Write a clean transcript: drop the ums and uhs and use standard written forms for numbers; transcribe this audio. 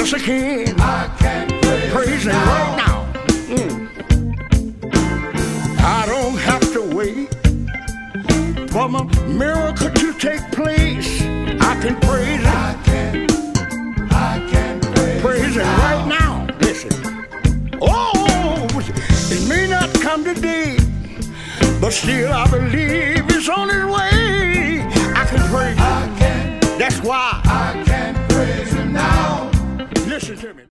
once again. I can Praise Him right now. I don't have to wait for my miracle to take place. I can praise Him. I can Praise Him right now. Listen. Oh, it may not come today, but still I believe it's on its way. I can praise Him. That's why